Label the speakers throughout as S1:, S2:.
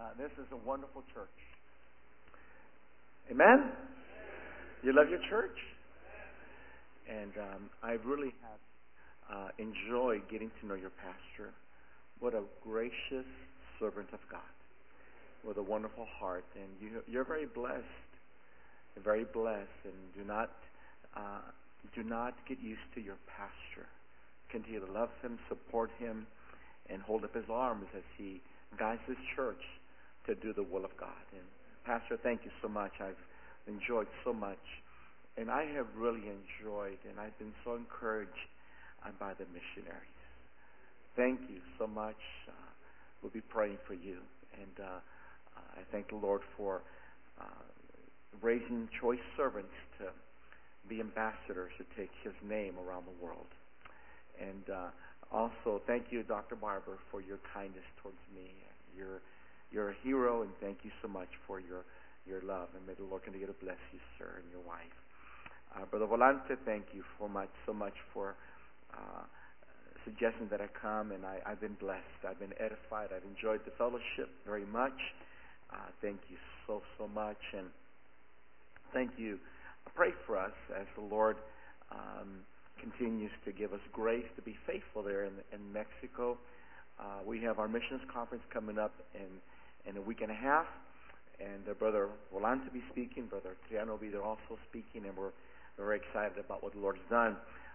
S1: this is a wonderful church. Amen? You love your church? And I really have enjoyed getting to know your pastor. What a gracious servant of God with a wonderful heart. And you're very blessed. You're very blessed. And do not get used to your pastor. Continue to love him, support him, and hold up his arms as he guides his church to do the will of God. And Pastor, thank you so much. I've enjoyed so much. And I have really enjoyed, and I've been so encouraged by the missionaries. Thank you so much. We'll be praying for you. And I thank the Lord for raising choice servants to be ambassadors to take his name around the world. And also, thank you, Dr. Barber, for your kindness towards me. You're a hero, and thank you so much for your love. And may the Lord continue to bless you, sir, and your wife. Brother Volante, thank you so much for suggesting that I come, and I've been blessed. I've been edified. I've enjoyed the fellowship very much. Thank you so much, and thank you. Pray for us as the Lord continues to give us grace to be faithful there in Mexico. We have our missions conference coming up in a week and a half, and Brother Volante will be speaking, Brother Triano will be there also speaking, and we're very excited about what the Lord's done.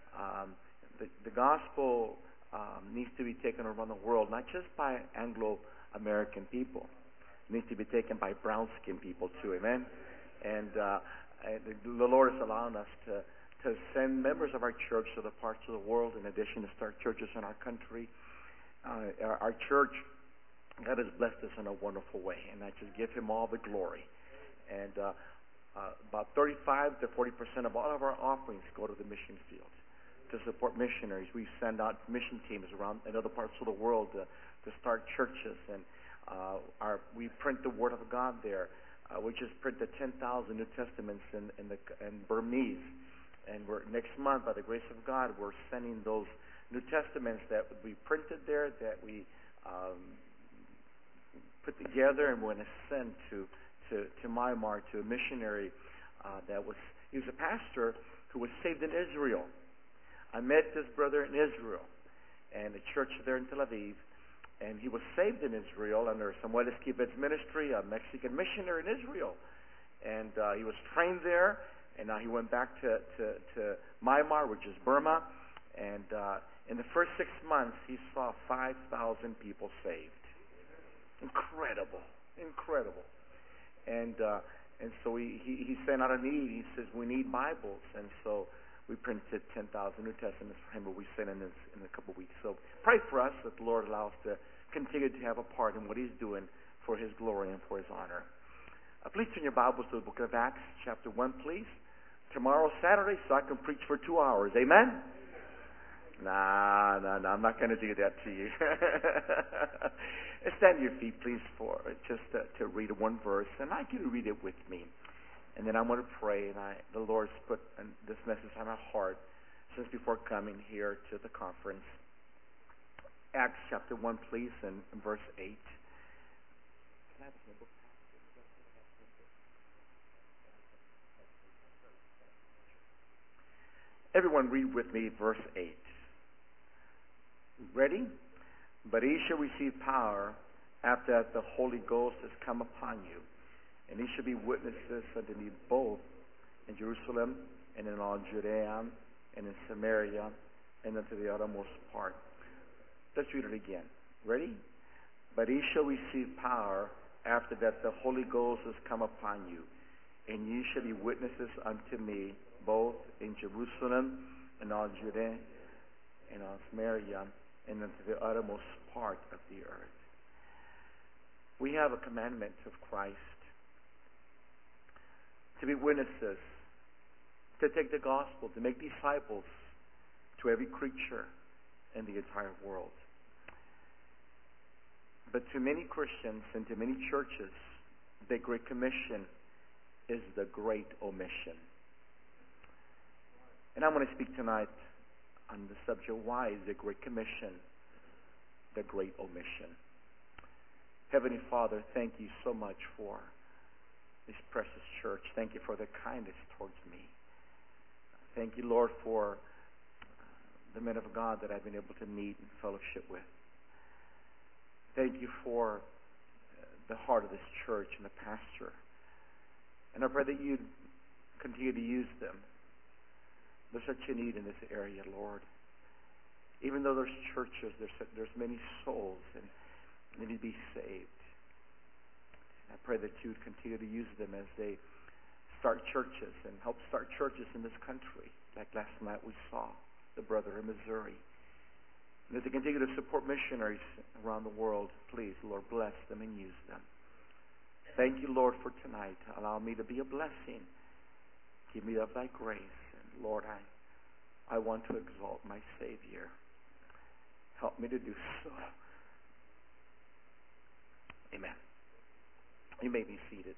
S1: The gospel needs to be taken around the world, not just by Anglo-American people. It needs to be taken by brown-skinned people too, amen? And the Lord is allowing us to send members of our church to the parts of the world, in addition to start churches in our country. Our church, God has blessed us in a wonderful way, and I just give Him all the glory. And about 35 to 40% of all of our offerings go to the mission field to support missionaries. We send out mission teams around in other parts of the world to start churches, and we print the Word of God there. We just printed 10,000 New Testaments in Burmese, and next month, by the grace of God, we're sending those New Testaments that we printed there, that we put together, and we're going to send to Myanmar, to a missionary he was a pastor who was saved in Israel. I met this brother in Israel, and a church there in Tel Aviv, and he was saved in Israel under Samuel Esquivel's ministry, a Mexican missionary in Israel. And he was trained there, and now he went back to Myanmar, which is Burma, and in the first 6 months, he saw 5,000 people saved. Incredible. And so he sent out a need. He says, we need Bibles. And so we printed 10,000 New Testaments for him, but we sent in a couple of weeks. So pray for us that the Lord allows us to continue to have a part in what He's doing for His glory and for His honor. Please turn your Bibles to the book of Acts, chapter 1, please. Tomorrow, Saturday, so I can preach for 2 hours. Amen? No, I'm not going to do that to you. Stand to your feet, please, for just to read one verse, and I'd like you to read it with me. And then I'm going to pray, and the Lord's put this message on my heart since before coming here to the conference. Acts chapter 1, please, and verse 8. Everyone read with me verse 8. Ready? But ye shall receive power after that the Holy Ghost has come upon you, and ye shall be witnesses unto me both in Jerusalem and in all Judea and in Samaria and unto the uttermost part. Let's read it again. Ready? But ye shall receive power after that the Holy Ghost has come upon you, and ye shall be witnesses unto me both in Jerusalem and all Judea and all Samaria and unto the uttermost part of the earth. We have a commandment of Christ to be witnesses, to take the gospel, to make disciples to every creature in the entire world. But to many Christians and to many churches, the Great Commission is the great omission. And I'm going to speak tonight on the subject, why is the Great Commission the great omission? Heavenly Father, thank you so much for this precious church. Thank you for the kindness towards me. Thank you, Lord, for the men of God that I've been able to meet and fellowship with. Thank you for the heart of this church and the pastor. And I pray that you'd continue to use them. There's such a need in this area, Lord. Even though there's churches, there's many souls and they need to be saved. And I pray that you would continue to use them as they start churches and help start churches in this country. Like last night we saw the brother in Missouri. And as they continue to support missionaries around the world, please, Lord, bless them and use them. Thank you, Lord, for tonight. Allow me to be a blessing. Give me of thy grace. And Lord, I want to exalt my Savior. Help me to do so. Amen. You may be seated.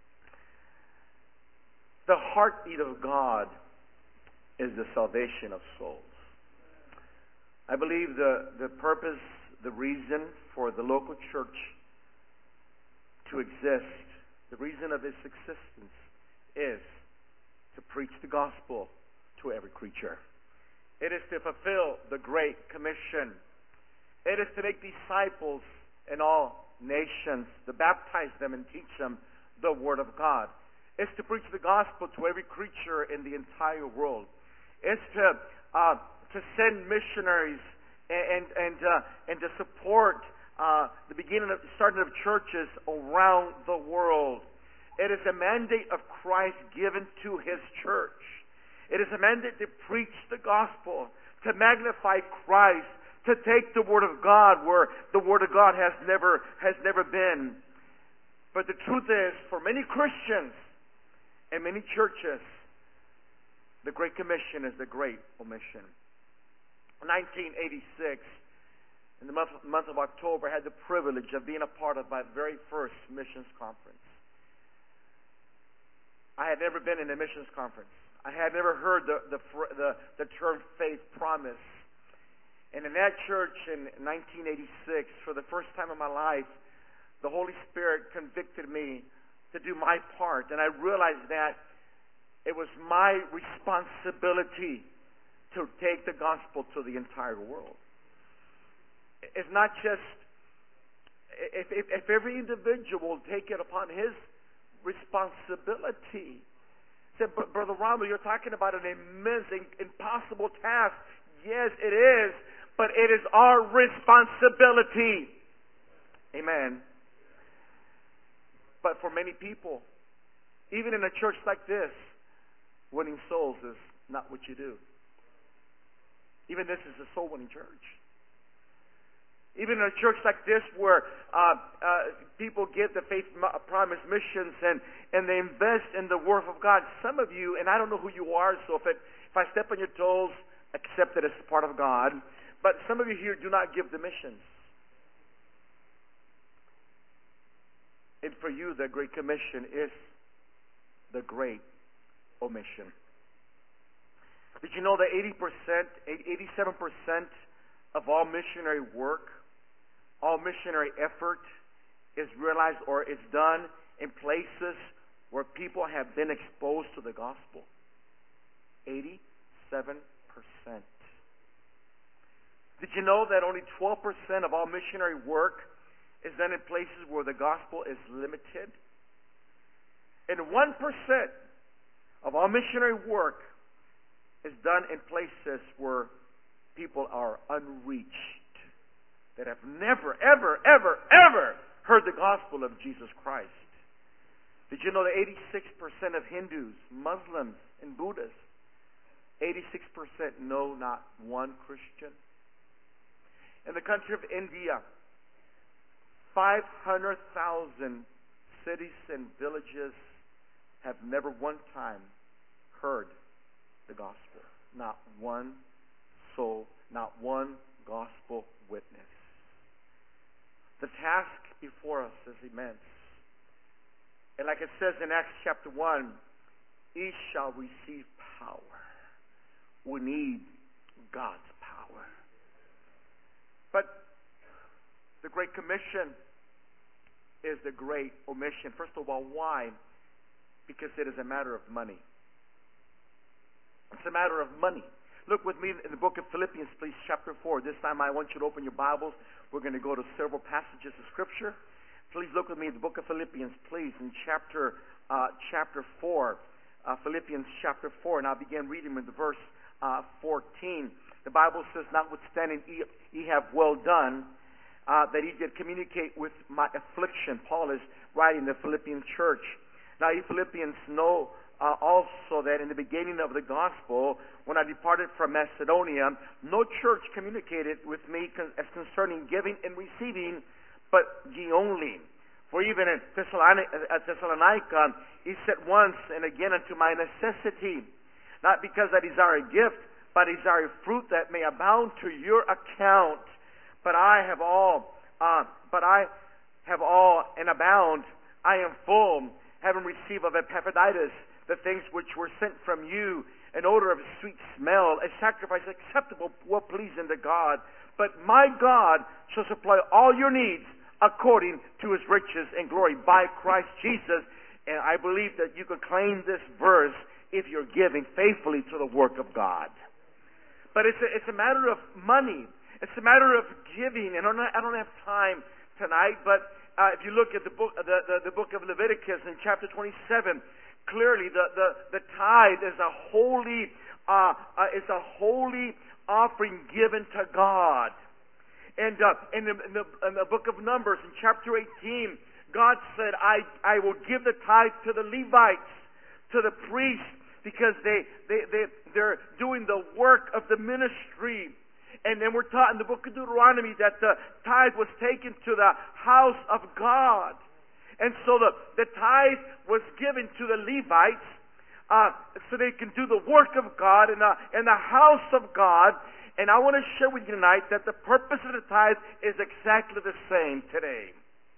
S1: The heartbeat of God is the salvation of souls. I believe the purpose, the reason for the local church to exist, the reason of its existence is to preach the gospel to every creature. It is to fulfill the Great Commission. It is to make disciples in all nations, to baptize them and teach them the Word of God. It's to preach the gospel to every creature in the entire world. It's to send missionaries and to support the starting of churches around the world. It is a mandate of Christ given to His church. It is a mandate to preach the gospel, to magnify Christ, to take the Word of God where the Word of God has never been. But the truth is, for many Christians and many churches, the Great Commission is the Great Omission. In 1986, in the month of October, I had the privilege of being a part of my very first missions conference. I had never been in a missions conference. I had never heard the term faith promise. And in that church in 1986, for the first time in my life, the Holy Spirit convicted me to do my part. And I realized that it was my responsibility to take the gospel to the entire world. It's not just, if every individual will take it upon his responsibility. Said, Brother Rommel, you're talking about an immense, impossible task. Yes, it is, but it is our responsibility. Amen. But for many people, even in a church like this, winning souls is not what you do. Even this is a soul-winning church. Even in a church like this where people give the faith promise missions and they invest in the Word of God, some of you, and I don't know who you are, so if I step on your toes, accept it as part of God, but some of you here do not give the missions. And for you, the Great Commission is the Great Omission. Did you know that 87% of all missionary work, all missionary effort is realized or is done in places where people have been exposed to the gospel? 87%. Did you know that only 12% of all missionary work is done in places where the gospel is limited? And 1% of all missionary work is done in places where people are unreached, that have never, ever, ever, ever heard the gospel of Jesus Christ. Did you know that 86% of Hindus, Muslims, and Buddhists, 86% know not one Christian? In the country of India, 500,000 cities and villages have never one time heard the gospel. Not one soul, not one gospel witness. The task before us is immense. And like it says in Acts chapter 1, each shall receive power. We need God's power. But the Great Commission is the great omission. First of all, why? Because it is a matter of money. It's a matter of money. Look with me in the book of Philippians, please, chapter 4. This time I want you to open your Bibles. We're going to go to several passages of Scripture. Please look with me in the book of Philippians, please, in chapter 4. Philippians chapter 4, and I'll begin reading with the verse 14. The Bible says, notwithstanding ye have well done, that he did communicate with my affliction. Paul is writing the Philippian church. Now, you Philippians know also that in the beginning of the gospel, when I departed from Macedonia, no church communicated with me as concerning giving and receiving, but ye only. For even in Thessalonica, he said once and again, unto my necessity, not because I desire a gift, but desire fruit that may abound to your account. But I have all and abound. I am full, having received of Epaphroditus the things which were sent from you, an odor of sweet smell, a sacrifice acceptable, well pleasing to God. But my God shall supply all your needs according to His riches and glory by Christ Jesus. And I believe that you can claim this verse if you're giving faithfully to the work of God. But it's a matter of money. It's a matter of giving. And I don't have time tonight, but if you look at the book of Leviticus in chapter 27, clearly the tithe is a holy offering given to God. And in the book of Numbers, in chapter 18, God said, I will give the tithe to the Levites, to the priests, because they're doing the work of the ministry. And then we're taught in the book of Deuteronomy that the tithe was taken to the house of God. And so the tithe was given to the Levites so they can do the work of God in the house of God. And I want to share with you tonight that the purpose of the tithe is exactly the same today.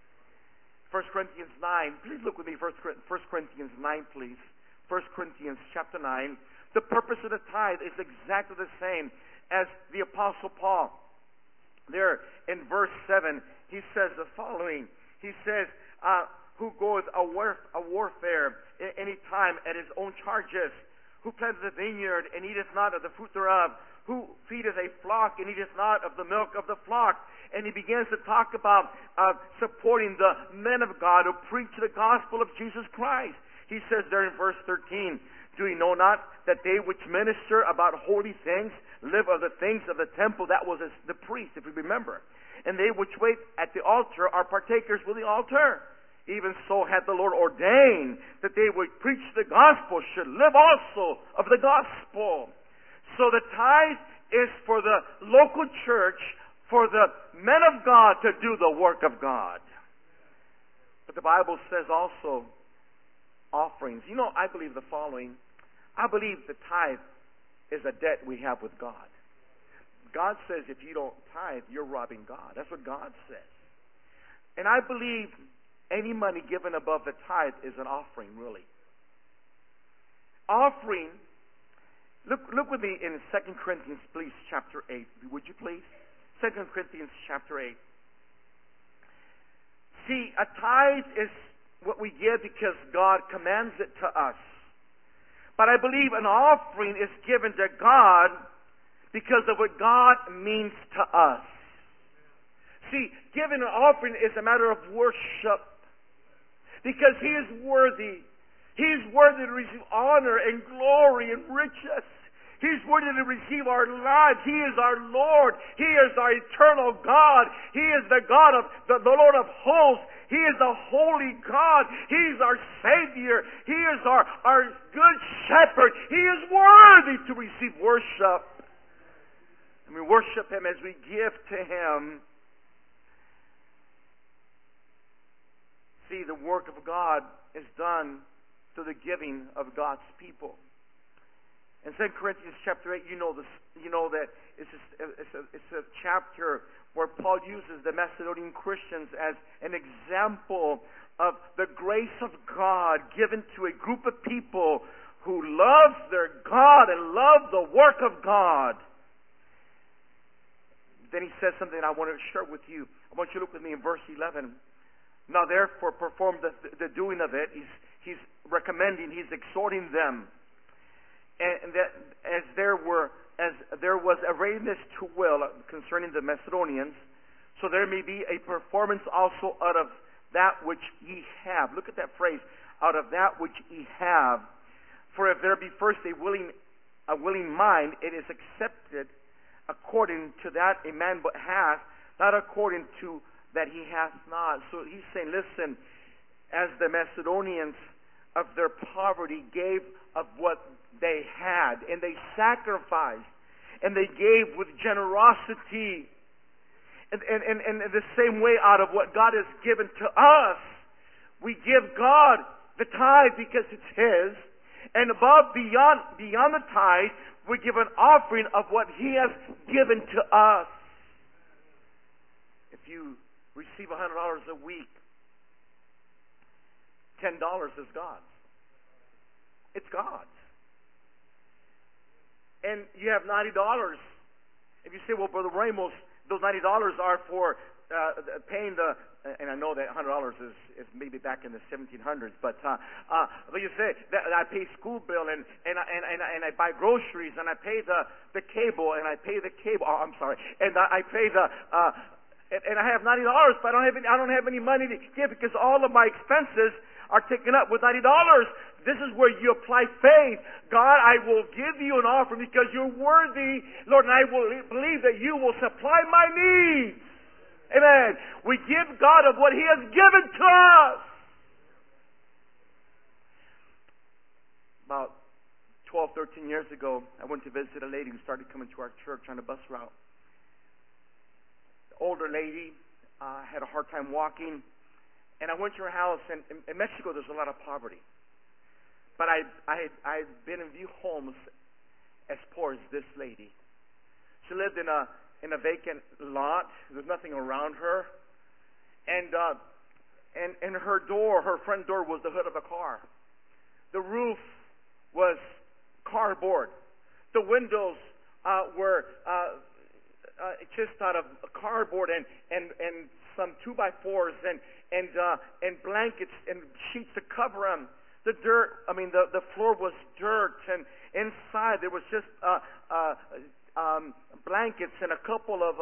S1: 1 Corinthians 9. Please look with me, 1 Corinthians 9, please. 1 Corinthians chapter 9. The purpose of the tithe is exactly the same as the Apostle Paul. There in verse 7, he says the following. He says, who goeth a warfare any time at his own charges, who planteth a vineyard and eateth not of the fruit thereof, who feedeth a flock and eateth not of the milk of the flock. And he begins to talk about supporting the men of God who preach the gospel of Jesus Christ. He says there in verse 13, do ye know not that they which minister about holy things live of the things of the temple? That was the priest, if you remember. And they which wait at the altar are partakers with the altar. Even so hath the Lord ordained that they which preach the gospel should live also of the gospel. So the tithe is for the local church, for the men of God to do the work of God. But the Bible says also offerings. You know, I believe the following. I believe the tithe is a debt we have with God. God says if you don't tithe, you're robbing God. That's what God says. And I believe any money given above the tithe is an offering, really. Offering. Look with me in 2 Corinthians, please, chapter 8. Would you please? 2 Corinthians chapter 8. See, a tithe is what we give because God commands it to us. But I believe an offering is given to God because of what God means to us. See, giving an offering is a matter of worship because He is worthy. He is worthy to receive honor and glory and riches. He's worthy to receive our lives. He is our Lord. He is our eternal God. He is the God of the Lord of hosts. He is the holy God. He is our Savior. He is our good shepherd. He is worthy to receive worship. And we worship Him as we give to Him. See, the work of God is done through the giving of God's people. In 2 Corinthians chapter 8, you know that it's a chapter where Paul uses the Macedonian Christians as an example of the grace of God given to a group of people who love their God and love the work of God. Then he says something I want to share with you. I want you to look with me in verse 11 Now therefore perform the doing of it. He's recommending, he's exhorting them. And that as there was a readiness to will concerning the Macedonians, so there may be a performance also out of that which ye have. Look at that phrase, out of that which ye have. For if there be first a willing mind, it is accepted according to that a man but hath, not according to that he hath not. So he's saying, listen, as the Macedonians of their poverty gave of what they had, and they sacrificed, and they gave with generosity, and the same way out of what God has given to us, we give God the tithe because it's His, and beyond the tithe, we give an offering of what He has given to us. If you receive $100 a week, $10 is God's. It's God's. And you have $90. If you say, well, Brother Ramos, those $90 are for paying the, and I know that $100 is maybe back in the 1700s, but you say that I pay school bill and I buy groceries and I pay the cable and I pay the cable. Oh, I'm sorry, and I pay the. And I have $90, but I don't have any money to give because all of my expenses are taken up with $90. This is where you apply faith. God, I will give you an offering because you're worthy, Lord, and I will believe that you will supply my needs. Amen. We give God of what He has given to us. About 12, 13 years ago, I went to visit a lady who started coming to our church on a bus route. The older lady had a hard time walking. And I went to her house, and in Mexico there's a lot of poverty. But I've been in few homes as poor as this lady. She lived in a vacant lot. There's nothing around her. And her door, her front door was the hood of a car. The roof was cardboard. The windows were just out of cardboard and some 2x4s and blankets and sheets to cover them. The floor was dirt, and inside there was just blankets and a couple of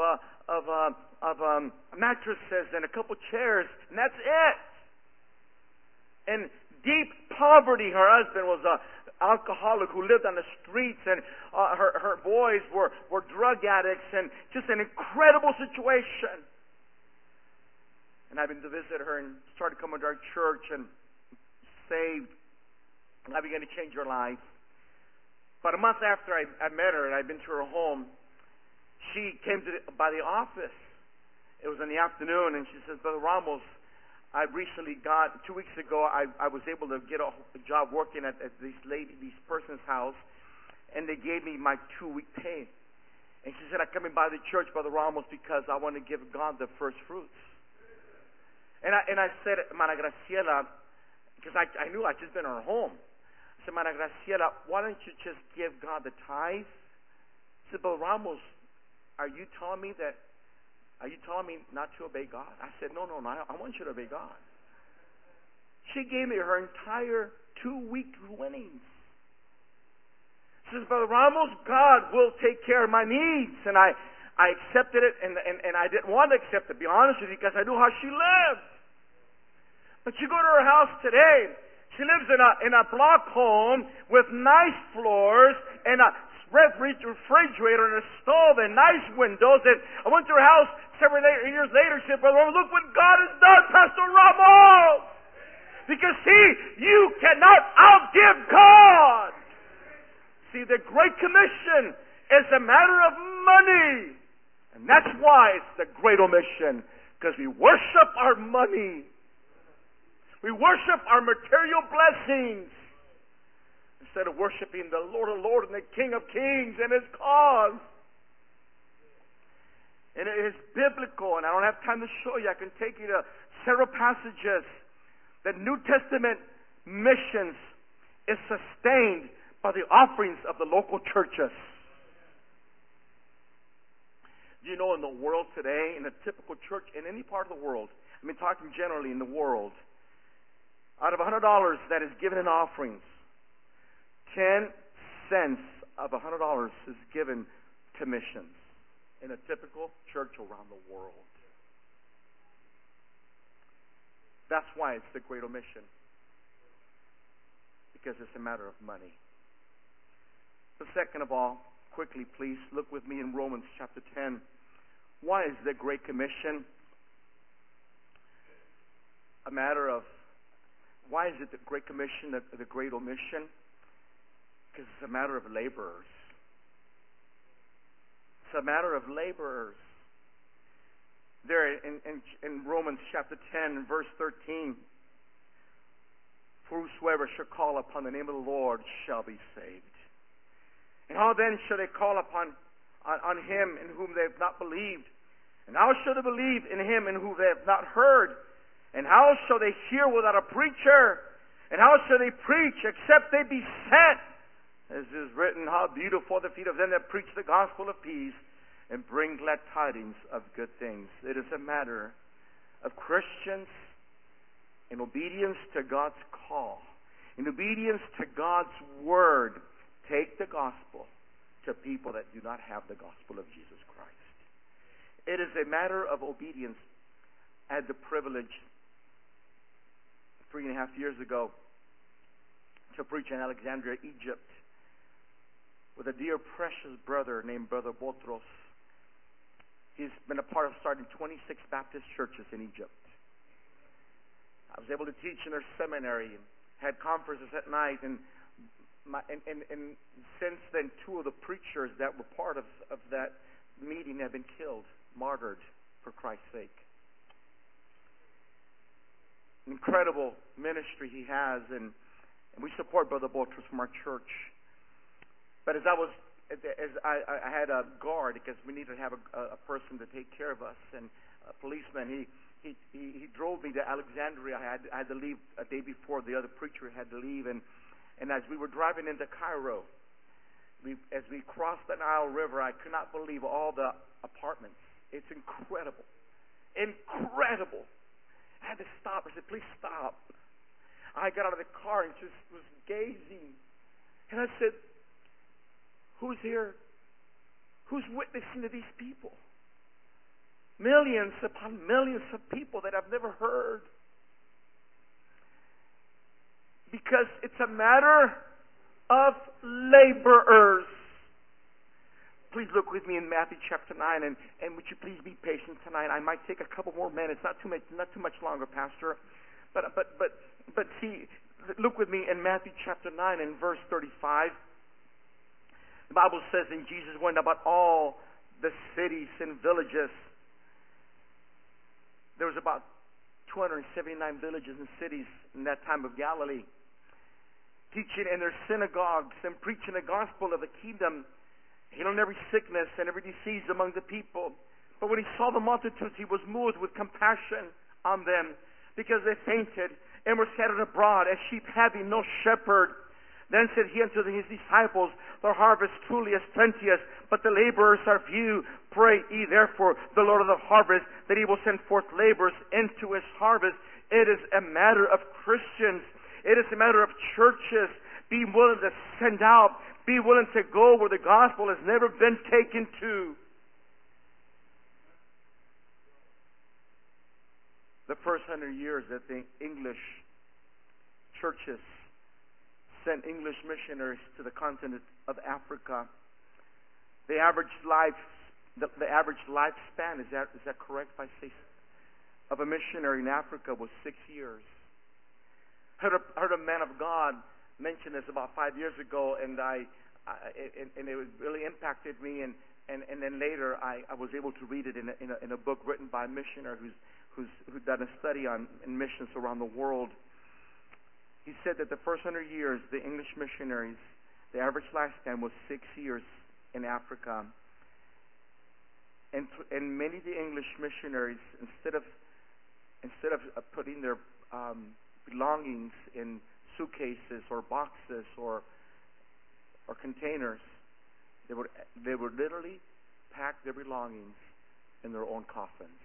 S1: mattresses and a couple chairs, and that's it. And deep poverty. Her husband was an alcoholic who lived on the streets, and her boys were drug addicts, and just an incredible situation. And I've been to visit her and started coming to our church and saved. And I began to change her life. But a month after I met her and I'd been to her home, she came by the office. It was in the afternoon, and she says, Brother Ramos, I recently got, 2 weeks ago, I was able to get a job working at this person's house, and they gave me my 2-week pay. And she said, I'm coming by the church, Brother Ramos, because I want to give God the first fruits. And I said, Mana Graciela, because I knew I'd just been in her home. I said, Mana Graciela, why don't you just give God the tithe? She said, Brother Ramos, are you telling me not to obey God? I said, no, I want you to obey God. She gave me her entire 2-week winnings. She says, Brother Ramos, God will take care of my needs. And I accepted it, and I didn't want to accept it, to be honest with you, because I knew how she lived. But you go to her house today, she lives in a block home with nice floors and a refrigerator and a stove and nice windows. And I went to her house several years later. She said, Brother Ramos, look what God has done, Pastor Ramos. Because see, you cannot outgive God. See, the Great Commission is a matter of money. And that's why it's the Great Omission. Because we worship our money. We worship our material blessings instead of worshiping the Lord of Lords and the King of Kings and His cause. And it is biblical, and I don't have time to show you. I can take you to several passages. The New Testament missions is sustained by the offerings of the local churches. You know, in the world today, in a typical church, in any part of the world, I mean, talking generally in the world, out of $100 that is given in offerings, 10 cents of $100 is given to missions in a typical church around the world. That's why it's the Great Omission. Because it's a matter of money. But second of all, quickly please, look with me in Romans chapter 10. Why is the Great Commission a matter of, why is it the Great Commission, the Great Omission? Because it's a matter of laborers. It's a matter of laborers. There in Romans chapter 10, verse 13, for whosoever shall call upon the name of the Lord shall be saved. And how then shall they call upon him in whom they have not believed? And how shall they believe in him in whom they have not heard? And how shall they hear without a preacher? And how shall they preach except they be sent? As is written, how beautiful are the feet of them that preach the gospel of peace and bring glad tidings of good things. It is a matter of Christians in obedience to God's call, in obedience to God's word, take the gospel to people that do not have the gospel of Jesus Christ. It is a matter of obedience. I had the privilege 3.5 years ago to preach in Alexandria, Egypt, with a dear precious brother named Brother Botros. He's been a part of starting 26 Baptist churches in Egypt. I was able to teach in their seminary, and had conferences at night, and since then 2 of the preachers that were part of that meeting have been killed, martyred for Christ's sake. Incredible ministry he has, and we support Brother Botros from our church. But as I had a guard, because we needed to have a person to take care of us, and a policeman. He drove me to Alexandria. I had to leave a day before the other preacher had to leave, and as we were driving into Cairo, as we crossed the Nile River, I could not believe all the apartments. It's incredible, incredible. I had to stop. I said, "Please stop." I got out of the car and just was gazing, and I said, "Who's here? Who's witnessing to these people? Millions upon millions of people that I've never heard." Because it's a matter of laborers. Please look with me in Matthew chapter 9, and would you please be patient tonight? I might take a couple more minutes, not too much longer, Pastor. But see, look with me in Matthew chapter 9 and verse 35. The Bible says, and Jesus went about all the cities and villages. There was about 279 villages and cities in that time of Galilee, teaching in their synagogues and preaching the gospel of the kingdom, healing every sickness and every disease among the people. But when he saw the multitudes, he was moved with compassion on them, because they fainted and were scattered abroad as sheep having no shepherd. Then said he unto his disciples, the harvest truly is plenteous, but the laborers are few. Pray ye therefore the Lord of the harvest, that he will send forth laborers into his harvest. It is a matter of Christians. It is a matter of churches. Be willing to send out. Be willing to go where the gospel has never been taken to. The first 100 years that the English churches sent English missionaries to the continent of Africa, the average lifespan, is that correct if I say so, of a missionary in Africa was 6 years. Heard a man of God mention this about 5 years ago, and it really impacted me. And then later I was able to read it in a book written by a missionary who's done a study on missions around the world. He said that the first 100 years, the English missionaries, the average lifespan was 6 years in Africa. And many of the English missionaries, instead of putting their belongings in suitcases or boxes or containers, they would literally pack their belongings in their own coffins.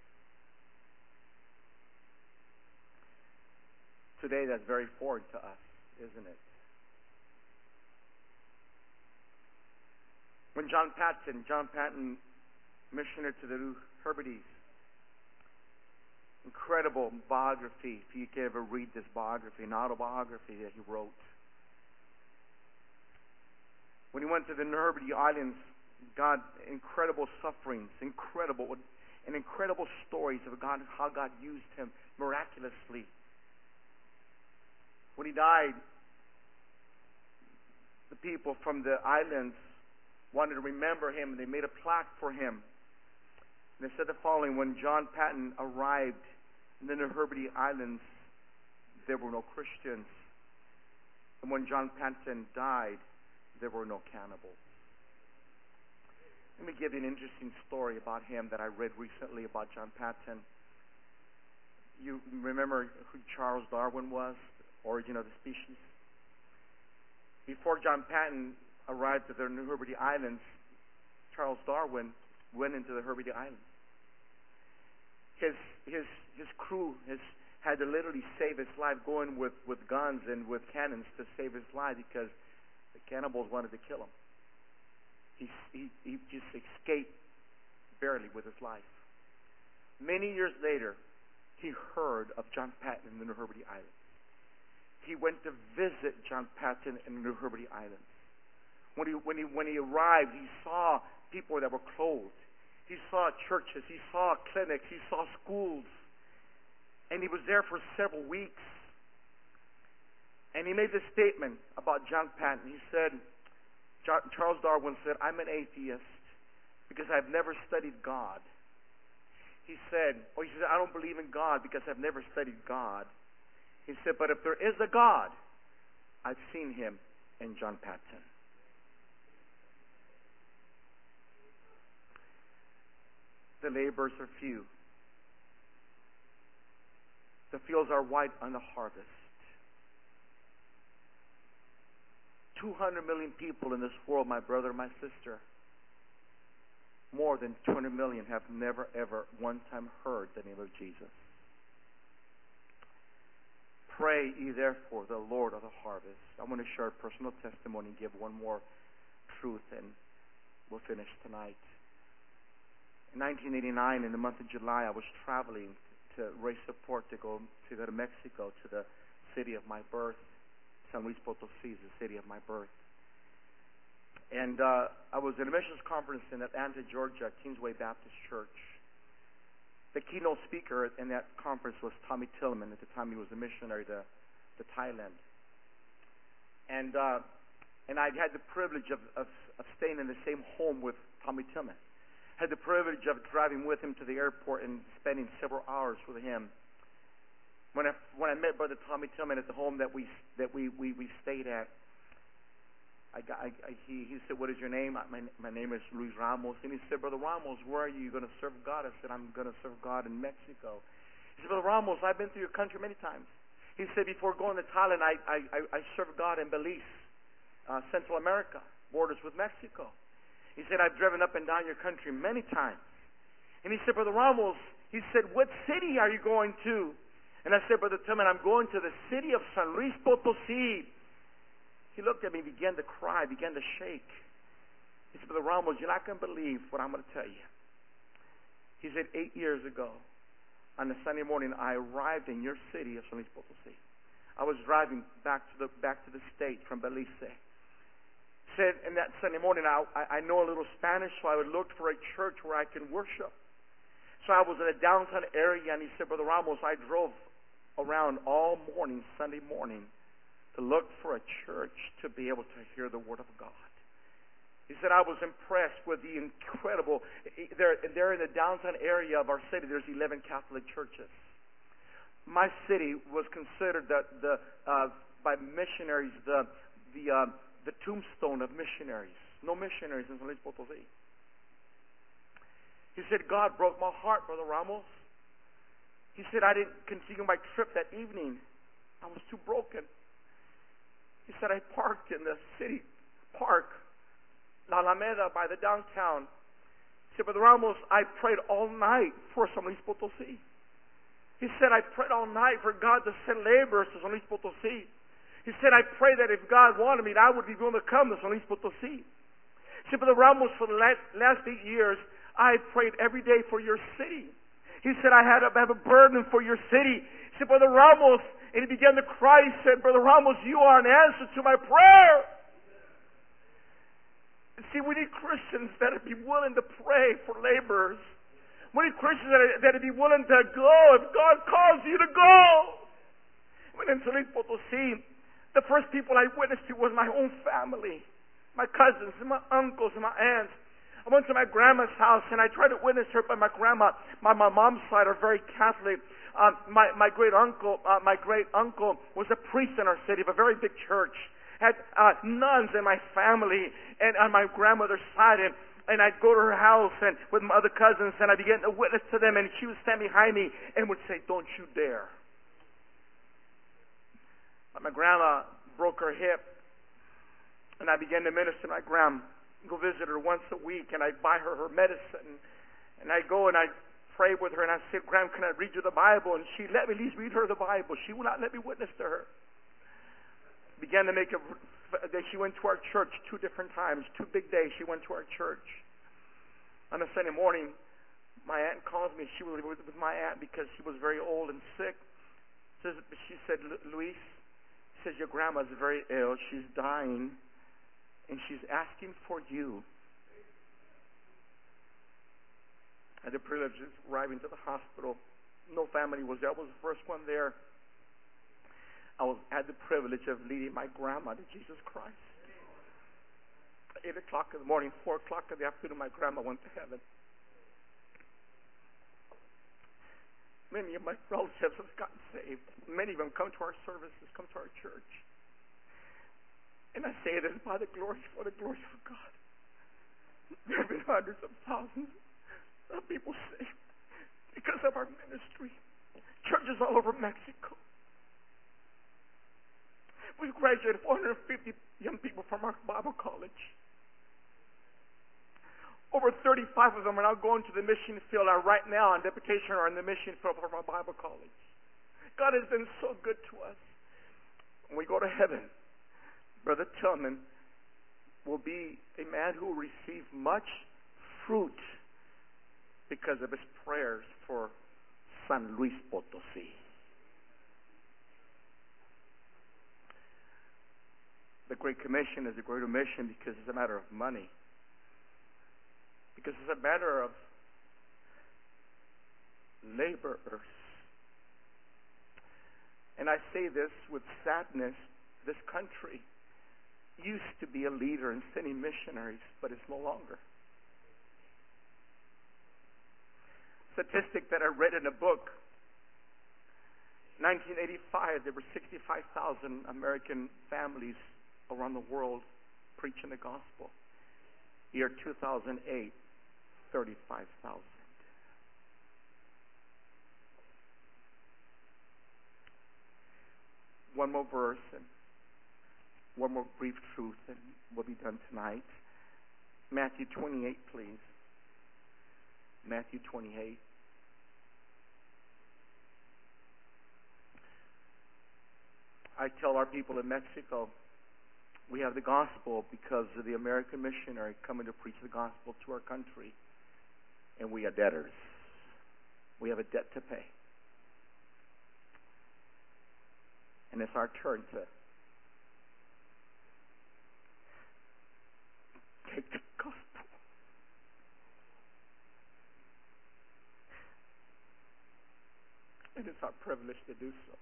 S1: Today, that's very foreign to us, isn't it? When John Paton, missionary to the New Hebrides, incredible biography, if you can ever read this biography, an autobiography that he wrote. When he went to the New Hebrides Islands, God, incredible sufferings, incredible stories of God, how God used him miraculously. When he died, the people from the islands wanted to remember him, and they made a plaque for him. And they said the following: when John Paton arrived in the New Hebrides Islands, there were no Christians. And when John Paton died, there were no cannibals. Let me give you an interesting story about him that I read recently about John Paton. You remember who Charles Darwin was, Origin of the Species? Before John Paton arrived at the New Hebrides Islands, Charles Darwin went into the Hebrides Islands. His crew had to literally save his life, going with guns and with cannons to save his life because the cannibals wanted to kill him. He just escaped barely with his life. Many years later, he heard of John Paton in the New Hebrides Islands. He went to visit John Paton in the New Hebrides Islands. When he arrived, he saw people that were clothed. He saw churches. He saw clinics. He saw schools. And he was there for several weeks. And he made this statement about John Paton. He said, Charles Darwin said, "I'm an atheist because I've never studied God." He said, "I don't believe in God because I've never studied God." He said, "But if there is a God, I've seen him in John Paton." The laborers are few. The fields are white on the harvest. 200 million people in this world, my brother, my sister. More than 200 million have never, ever, one time heard the name of Jesus. Pray ye therefore the Lord of the harvest. I want to share a personal testimony and give one more truth, and we'll finish tonight. In 1989, in the month of July, I was traveling to raise support to go to Mexico, to the city of my birth. San Luis Potosí is the city of my birth. And I was at a missions conference in Atlanta, Georgia, at Kingsway Baptist Church. The keynote speaker in that conference was Tommy Tillman. At the time, he was a missionary to Thailand. And I had the privilege of staying in the same home with Tommy Tillman. Had the privilege of driving with him to the airport and spending several hours with him. When I met Brother Tommy Tillman at the home that we stayed at, he said, "What is your name?" My name is Luis Ramos. And he said, "Brother Ramos, where are you going to serve God?" I said, "I'm going to serve God in Mexico." He said, "Brother Ramos, I've been through your country many times." He said, "Before going to Thailand, I served God in Belize, Central America, borders with Mexico." He said, "I've driven up and down your country many times." And he said, "Brother Ramos," he said, "what city are you going to?" And I said, "Brother Tillman, I'm going to the city of San Luis Potosí." He looked at me, began to cry, began to shake. He said, "Brother Ramos, you're not going to believe what I'm going to tell you." He said, 8 years ago, on a Sunday morning, I arrived in your city of San Luis Potosí. I was driving back to the state from Belize. Said, in that Sunday morning, I know a little Spanish, so I would look for a church where I can worship. So I was in a downtown area, and he said, "Brother Ramos, I drove around all morning, Sunday morning, to look for a church to be able to hear the Word of God." He said, "I was impressed with the incredible, there in the downtown area of our city, there's 11 Catholic churches. My city was considered by missionaries the tombstone of missionaries. No missionaries in San Luis Potosí." He said, "God broke my heart, Brother Ramos." He said, "I didn't continue my trip that evening. I was too broken." He said, "I parked in the city park, La Alameda, by the downtown." He said, Brother Ramos, I prayed all night for San Luis Potosí. He said, I prayed all night for God to send laborers to San Luis Potosí. He said, I pray that if God wanted me, that I would be willing to come to San Luis Potosí. He said, Brother Ramos, for the last 8 years, I prayed every day for your city. He said, I have a burden for your city. He said, Brother Ramos, and he began to cry. He said, Brother Ramos, you are an answer to my prayer. See, we need Christians that would be willing to pray for laborers. We need Christians that would be willing to go if God calls you to go. When in San Luis Potosí, the first people I witnessed to was my own family, my cousins, and my uncles, and my aunts. I went to my grandma's house, and I tried to witness her, but my grandma, my mom's side, are very Catholic. My great uncle was a priest in our city of a very big church. Had nuns in my family and on my grandmother's side, and I'd go to her house and with my other cousins, and I began to witness to them, and she would stand behind me and would say, "Don't you dare." My grandma broke her hip, and I began to minister to my grandma. Go visit her once a week, and I'd buy her medicine, and I'd go and I'd pray with her, and I'd say, "Grandma, can I read you the Bible?" And she'd let me at least read her the Bible. She would not let me witness to her. Began to make she went to our church 2 different times, 2 big days she went to our church. On a Sunday morning, my aunt calls me. She was with my aunt because she was very old and sick. She said, "Luis," says, "your grandma's very ill. She's dying, and she's asking for you." I had the privilege of arriving to the hospital. No family was there. I was the first one there. I had the privilege of leading my grandma to Jesus Christ. 8 o'clock in the morning, 4 o'clock in the afternoon, my grandma went to heaven. Many of my relatives have gotten saved. Many of them come to our services, come to our church. And I say this for the glory of God. There have been hundreds of thousands of people saved because of our ministry. Churches all over Mexico. We've graduated 450 young people from our Bible college. Over 35 of them are now going to the mission field, are right now on deputation or in the mission field from our Bible college. God has been so good to us. When we go to heaven, Brother Tillman will be a man who will receive much fruit because of his prayers for San Luis Potosí. The Great Commission is a greater mission because it's a matter of money. Because it's a matter of laborers. And I say this with sadness. This country used to be a leader in sending missionaries, but it's no longer. Statistic that I read in a book. 1985, there were 65,000 American families around the world preaching the gospel. Year 2008, 35,000. One more verse and one more brief truth, and we'll be done tonight. Matthew 28, please. Matthew 28. I tell our people in Mexico, we have the gospel because of the American missionary coming to preach the gospel to our country. And we are debtors. We have a debt to pay. And it's our turn to take the gospel. And it's our privilege to do so.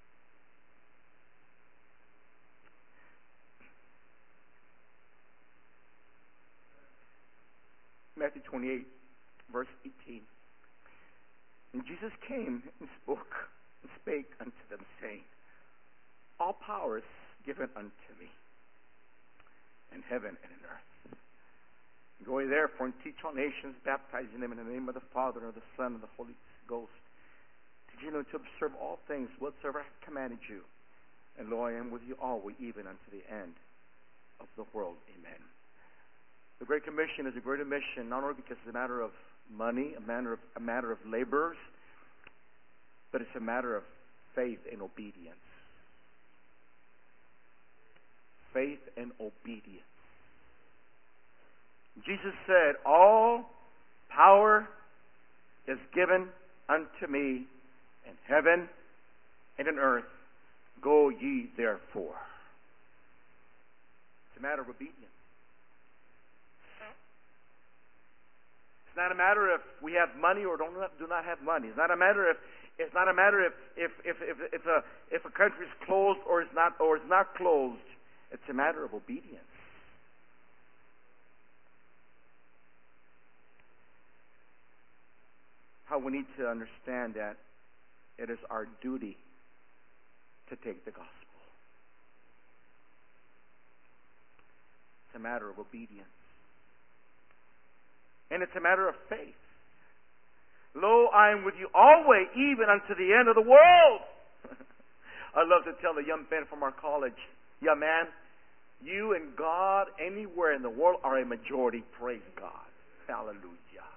S1: Matthew 28, verse 18. And Jesus came and spoke and spake unto them, saying, All power is given unto me in heaven and in earth. Go ye therefore and teach all nations, baptizing them in the name of the Father, and of the Son, and of the Holy Ghost, teaching them to observe all things whatsoever I have commanded you. And lo, I am with you always, even unto the end of the world. Amen. The Great Commission is a great mission, not only because it's a matter of money, a matter of laborers, but it's a matter of faith and obedience. Faith and obedience. Jesus said, all power is given unto me in heaven and in earth. Go ye therefore. It's a matter of obedience. It's not a matter if we have money or do not have money. It's not a matter if a country is closed or is not closed. It's a matter of obedience. How we need to understand that it is our duty to take the gospel. It's a matter of obedience. And it's a matter of faith. Lo, I am with you always, even unto the end of the world. I love to tell the young men from our college, young man, you and God anywhere in the world are a majority. Praise God. Hallelujah.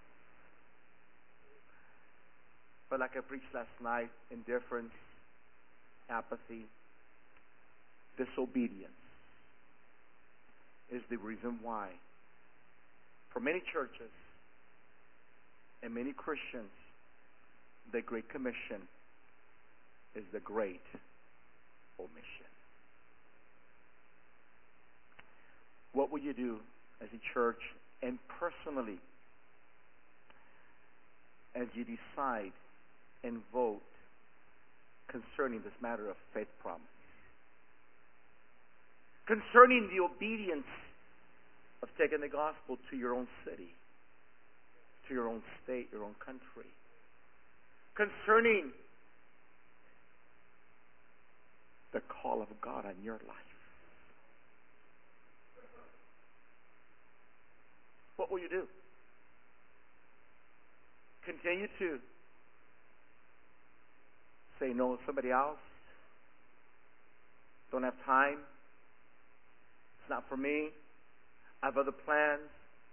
S1: But like I preached last night, indifference, apathy, disobedience is the reason why for many churches and many Christians, the Great Commission is the great omission. What will you do as a church and personally as you decide and vote concerning this matter of faith promise? Concerning the obedience of taking the gospel to your own city, to your own state, your own country. Concerning the call of God on your life. What will you do? Continue to say no to somebody else? Don't have time? It's not for me? I have other plans?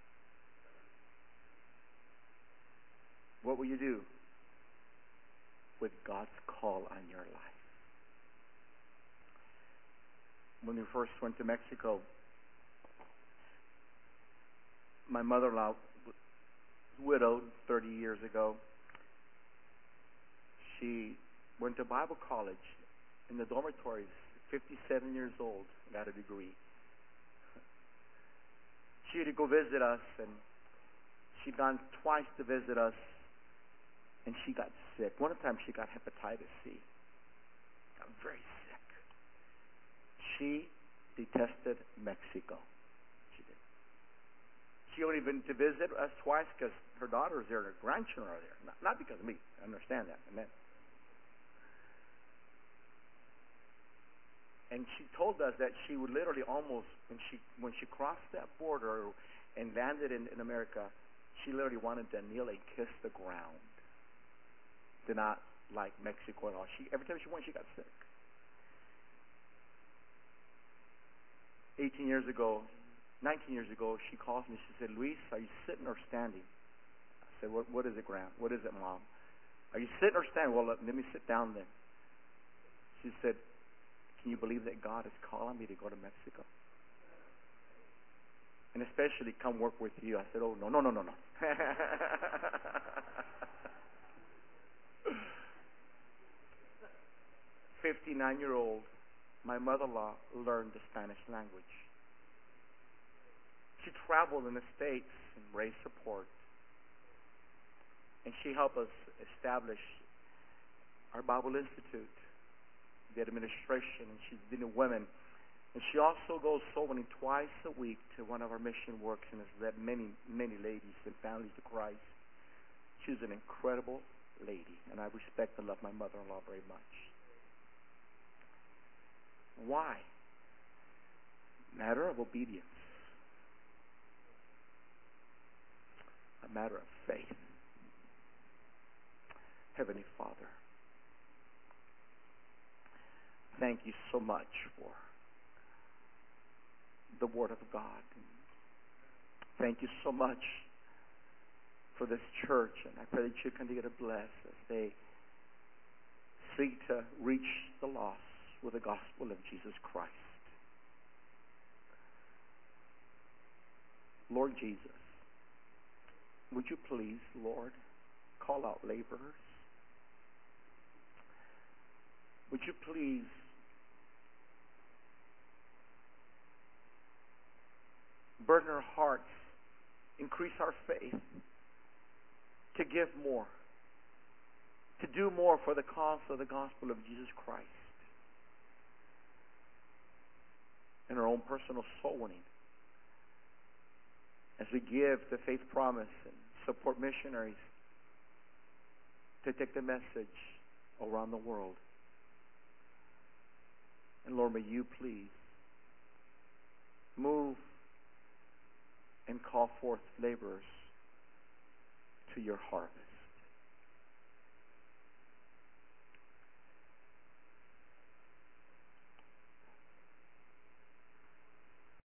S1: What will you do with God's call on your life? When we first went to Mexico, my mother-in-law was widowed 30 years ago. She went to Bible college in the dormitories, 57 years old, got a degree. She had to go visit us, and she'd gone twice to visit us, and she got sick. One time she got hepatitis C. Got very sick. She detested Mexico. She did. She only been to visit us twice because her daughters there and her grandchildren are there. Not because of me. I understand that. Amen. And she told us that she would literally almost, when she crossed that border and landed in America, she literally wanted to kneel and kiss the ground. Did not like Mexico at all. Every time she went, she got sick. 19 years ago, she calls me. She said, Luis, are you sitting or standing? I said, what is it, Graham? What is it, Mom? Are you sitting or standing? Well, let me sit down then. She said, can you believe that God is calling me to go to Mexico? And especially come work with you. I said, oh, no. 59-year-old, my mother-in-law learned the Spanish language. She traveled in the States and raised support. And she helped us establish our Bible Institute, the administration, and she's been a woman. And she also goes soul winning twice a week to one of our mission works and has led many, many ladies and families to Christ. She's an incredible lady, and I respect and love my mother-in-law very much. Why? Matter of obedience. A matter of faith. Heavenly Father, thank you so much for the Word of God. Thank you so much for this church, and I pray that you continue to bless as they seek to reach the lost with the gospel of Jesus Christ. Lord Jesus, would you please, Lord, call out laborers? Would you please burden our hearts, increase our faith to give more, to do more for the cause of the gospel of Jesus Christ in our own personal soul winning. As we give the Faith Promise and support missionaries to take the message around the world. And Lord, may you please move and call forth laborers to your harvest.